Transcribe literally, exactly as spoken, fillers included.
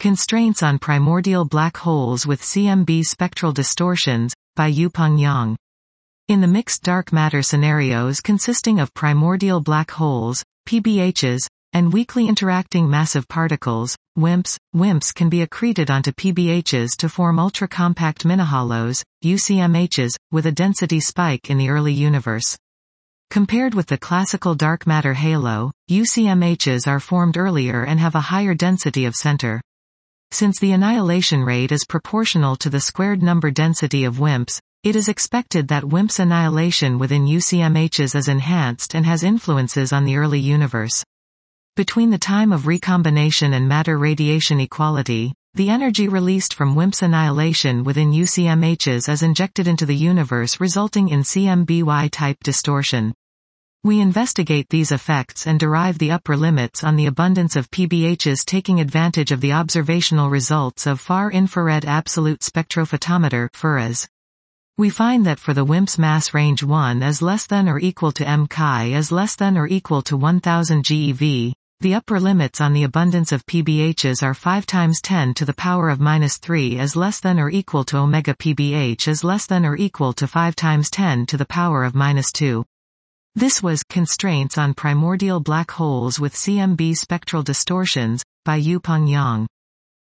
Constraints on Primordial Black Holes with C M B Spectral Distortions, by Yupeng Yang. In the mixed dark matter scenarios consisting of primordial black holes, P B Hs, and weakly interacting massive particles, WIMPs, WIMPs can be accreted onto P B Hs to form ultra-compact minihalos, U C M Hs, with a density spike in the early universe. Compared with the classical dark matter halo, U C M Hs are formed earlier and have a higher density of center. Since the annihilation rate is proportional to the squared number density of WIMPs, it is expected that WIMPs annihilation within U C M Hs is enhanced and has influences on the early universe. Between the time of recombination and matter radiation equality, the energy released from WIMPs annihilation within U C M Hs is injected into the universe, resulting in C M B Y-type distortion. We investigate these effects and derive the upper limits on the abundance of P B Hs, taking advantage of the observational results of Far Infrared Absolute Spectrophotometer (F I R A S). We find that for the WIMPs mass range one is less than or equal to m chi is less than or equal to one thousand GeV, the upper limits on the abundance of P B Hs are five times ten to the power of minus three is less than or equal to omega P B H is less than or equal to five times ten to the power of minus two. This was Constraints on Primordial Black Holes with C M B Spectral Distortions, by Yupeng Yang.